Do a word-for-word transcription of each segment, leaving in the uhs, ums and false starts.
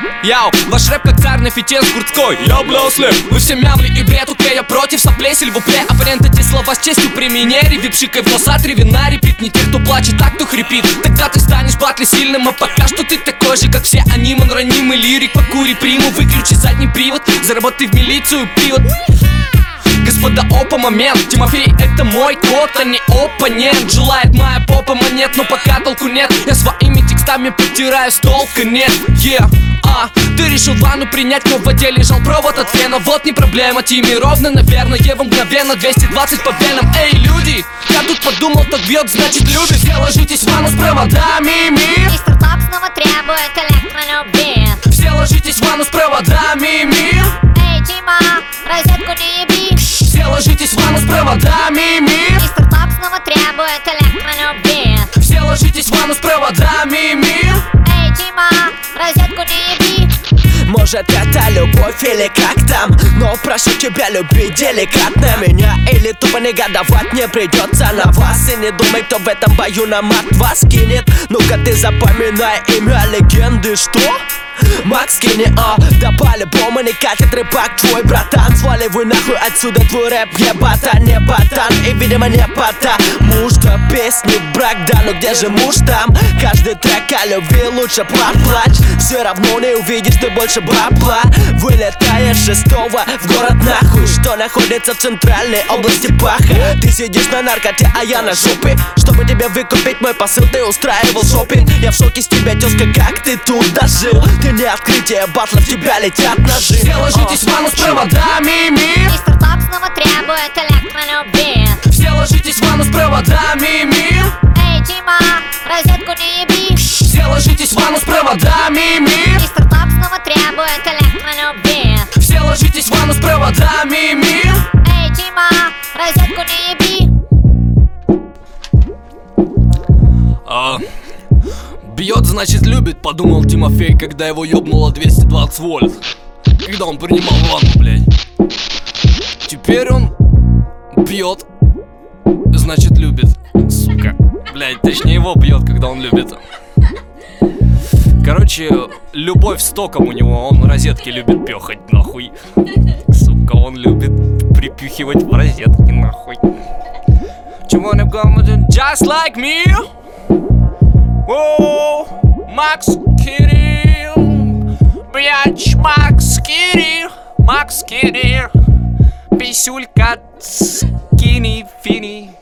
Яу, ваш рэп как царь на фите с Гурцкой. Я бля слеп. Вы все мямли и бред, окей, я против соплей, сильвупле. Оппонент эти слова с честью применяй. Випшикай в носа, три вина, репит. Не те, кто плачет, так, кто хрипит. Тогда ты станешь батли сильным, а пока что ты такой же, как все они. Он ранимый лирик, покури приму, выключи задний привод, заработай в милицию привод. Господа, опа, момент. Тимофей, это мой кот, а не оппонент. Желает моя попа монет, но пока толку нет. Я своими текстами подтираю стол, конец. Yeah. А, ты решил ванну принять, но в воде лежал провод от фена. Вот не проблема, Тими ровно, наверное, Ева мгновенно. Двести двадцать по венам, эй, люди. Я тут подумал, так бьет, значит любит. Все ложитесь в ванну с проводами, мир. Мистер Ток снова требует электронюбит. Все ложитесь в ванну с проводами, мир. Эй, Тима, розетку не еби. Все ложитесь в ванну с проводами, мир. Мистер Ток снова требует электронюбит. Все ложитесь в ванну с проводами, мир. Эй, Тима, розетку не еби. Может это любовь или как там, но прошу тебя любить деликатно меня. Или тупо негодовать не придется на вас. И не думай, кто в этом бою на мат вас кинет. Ну-ка ты запоминай имя легенды, что? Макс Кенни, а, да по-любому не катит рэпак твой братан. Сваливай нахуй отсюда твой рэп, ебата, не ботан. И видимо не потому что песни брак, да, но где же муж там? Каждый трек о любви лучше плачь. Все равно не увидишь ты больше бабла. Вылетаешь шестого в город нахуй, что находится в центральной области паха. Ты сидишь на наркоте, а я на жопе. Чтобы тебе выкупить мой посыл, ты устраивал шопинг. Я в шоке с тебя, тезка, как ты тут дожил. Ты не открытие батлов, тебя летят ножи. Все ложитесь в ванну с проводами, мир. Мистер Ток снова требует электронюбит. Все ложитесь в ванну с проводами, мир. Эй, Тима, розетку не еби. Все ложитесь в ванну с проводами, мир. Мистер Ток снова требует электронюбит. Все ложитесь в ванну с проводами, мир. Эй, Тима, розетку не еби. А, бьет, значит любит, подумал Тимофей, когда его ёбнуло двести двадцать вольт. Когда он принимал ванну, блядь. Теперь он бьет, значит любит. Сука, блядь, точнее его бьет, когда он любит. Короче, любовь с током у него, он розетки любит пёхать, нахуй. Сука, он любит припюхивать в розетки, нахуй. You wanna go just like me? О, Макс Кирилл, блядь, Макс Кирилл, Макс Кирилл, писюлька скини-фини.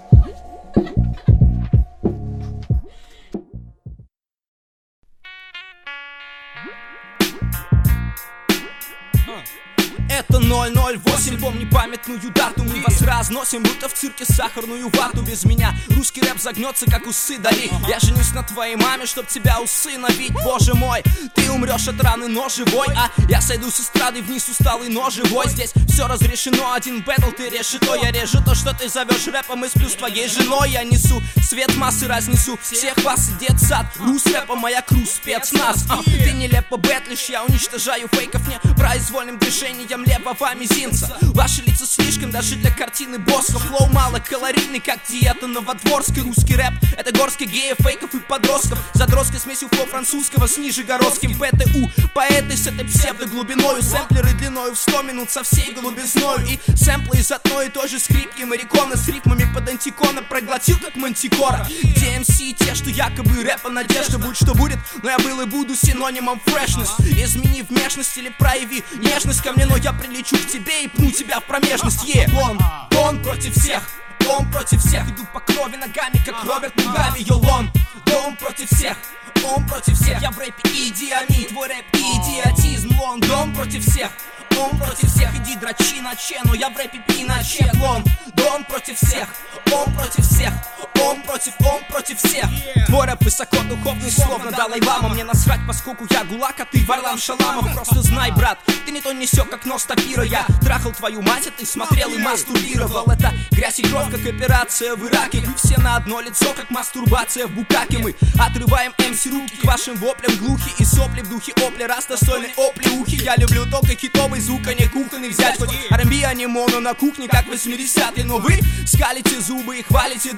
Это ноль ноль восемь, помни памятную дату. Мы вас разносим, будто в цирке сахарную вату. Без меня русский рэп загнется, как усы Дали. Я женюсь на твоей маме, чтоб тебя усыновить. Боже мой, ты умрешь от раны, но живой. А я сойду с эстрады вниз усталый, но живой. Здесь все разрешено, один бэтл ты реши то. Я режу то, что ты зовешь рэпом, и сплю с твоей женой. Я несу свет массы, разнесу всех вас и детсад. Рус рэпа, моя круз, спецназ. а, Ты нелепо бэтлишь, я уничтожаю фейков непроизвольным движением левого мизинца. Ваши лица слишком даже для картины Босха. Флоу мало калорийный, как диета новодворской. Русский рэп — это горстка геев, фейков и подростков. Задротской смесью флоу французского с нижегородским ПТУ. Поэты с этой псевдоглубиною. Сэмплеры длиною в сто минут со всей голубизною. И сэмплы из одной и той же скрипки. Марикона с рифмами под антикона проглотил, как мантикора. Где эм си те, что якобы рэпа надежда. Будь что будет, но я был и буду синонимом фрешнес. Измени внешность или прояви нежность ко мне, но я прилечу к тебе и пну тебя в промежность. Е, yeah. Он, он против всех, он против всех. Иду по крови ногами, как Роберт Мугаби. Йолон, он против всех, он против всех. Я в рэпе идиомид, твой рэп идиотизм. Лондон против всех, он против всех. Иди дрочи на чену, я в рэпе пиночет. Лондон против всех, он против всех. Он против, он против всех. Твой рэп высокодуховный, словно Далай-Лама. Мне насрать, поскольку я гулак, а ты Варлам Шаламов. Просто знай, брат, ты не то несёк, как нос тапира. Я трахал твою мать, а ты смотрел и мастурбировал. Это грязь и кровь, как операция в Ираке. Вы все на одно лицо, как мастурбация в Букаке. Мы отрываем эм си руки к вашим воплям. Глухи и сопли в духе опли, раз достойны оплеухи. Я люблю только хитовый звук, а не кухонный взять. Хоть ар энд би, а не моно на кухне, как восьмидесятые. Но вы скалите зубы и хвалите друг друга.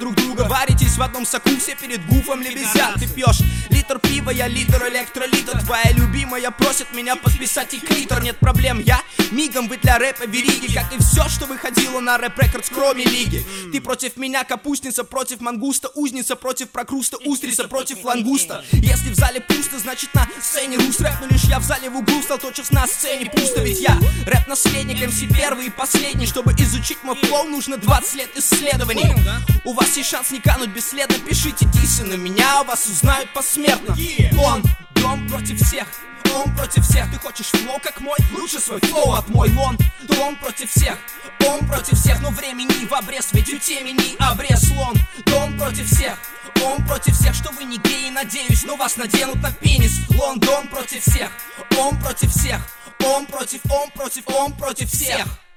варитесь в одном соку, все перед гуфом лебезят. Ты пьешь литр пива, я литр электролитр. Твоя любимая просит меня подписать и клитор. Нет проблем, я мигом, вы для рэпа вериги. Как и все, что выходило на рэп рекордс, кроме лиги. Ты против меня капустница, против мангуста узница, против прокруста устрица, против лангуста. Если в зале пусто, значит на сцене рус рэп. Но лишь я в зале в углу стал тотчас на сцене пусто. Ведь я рэп-наследник, эм си первый и последний. Чтобы изучить мой флоу, нужно двадцать лет исследований. У вас есть шанс не кануть бесследно. Пишите дисы на меня, вас узнают посмертно. Он, дом против всех, он против всех. Ты хочешь флоу как мой? Лучше свой флоу от мой. Лон, то он против всех, он против всех. Но времени в обрез, ведь у темени обрез. Лон, то он против всех, он против всех. Что вы не геи, надеюсь, но вас наденут на пенис. Лондон против всех, он против всех, он против, он против, он против всех.